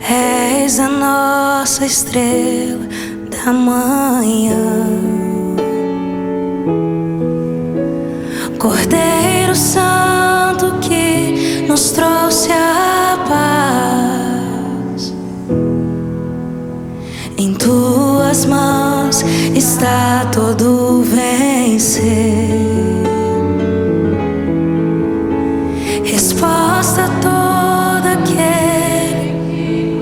És a nossa estrela da manhã, Cordeiro Santo que nos trouxe a paz. Em tuas mãos está todo vencer. Resposta a todo aquele que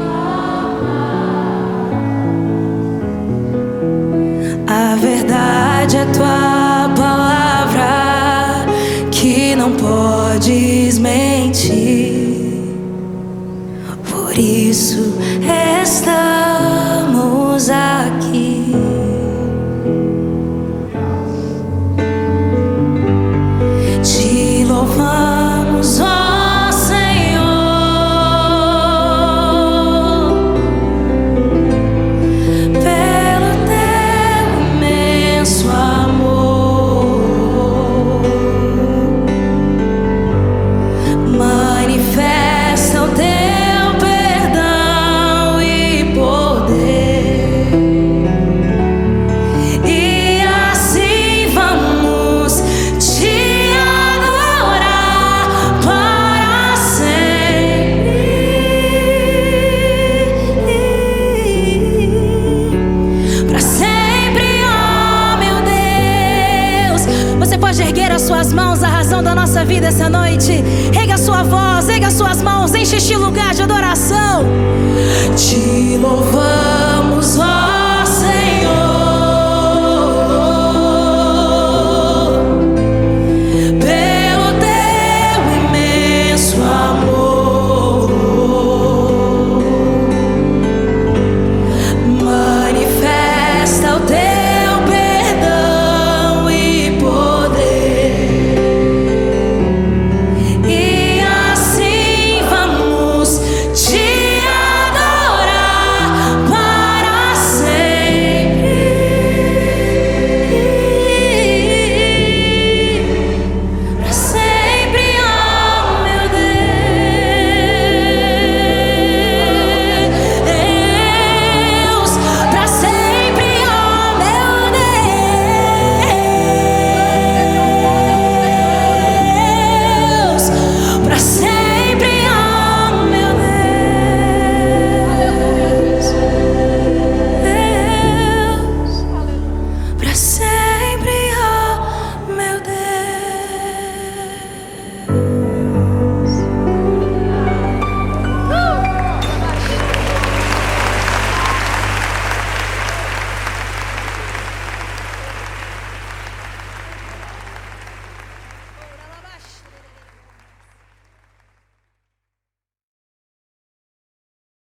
clama. A verdade é tua palavra que não podes mentir. Por isso estamos aqui. Te louvamos, ó Senhor, pelo teu imenso amor. Manifesta o teu perdão e poder, e assim vamos te adorar para sempre. Para sempre, ó meu Deus. Você pode erguer as suas mãos, a razão da nossa vida essa noite. Erga a sua voz, erga as suas mãos, enche este lugar de adoração.